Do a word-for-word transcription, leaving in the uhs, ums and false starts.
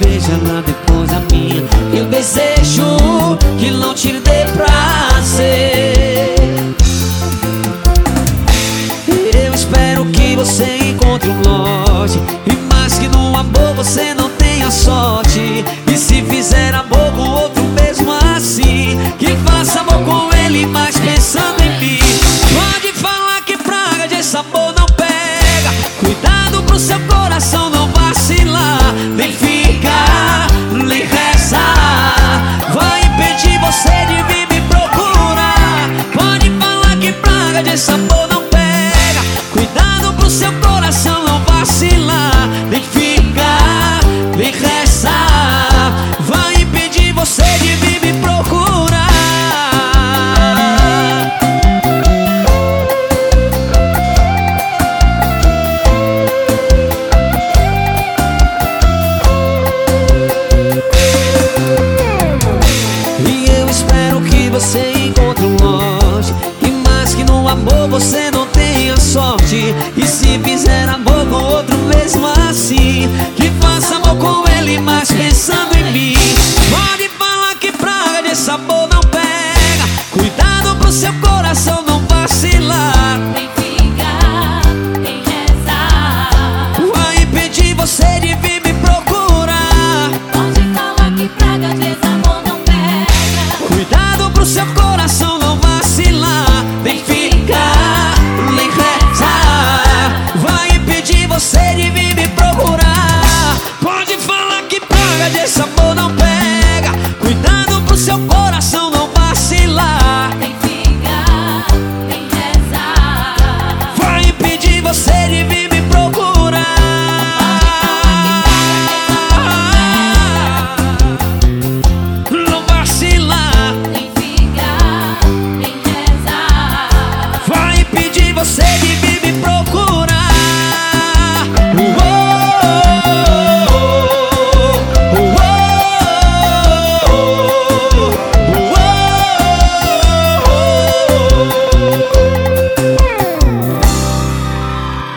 beija ela depois da minha. Eu desejo que não te dê prazer. Eu espero que você encontre um lote, e mais que no amor você não tenha sorte. E se fizer amor com outro mesmo assim, que faça amor com ele, mas pensando em mim. Pode falar que praga de sabor não pega. Cuidado pro seu coração não vacilar. Nem ficar, nem rezar, vai impedir você de vir me procurar. Pode falar que praga de sabor não pega. Cuidado pro seu coração não vacilar. Nem ficar, nem rezar, vai impedir você de vir me procurar. E eu espero que você encontre um lote, e mais que no amor você não tenha sorte. E se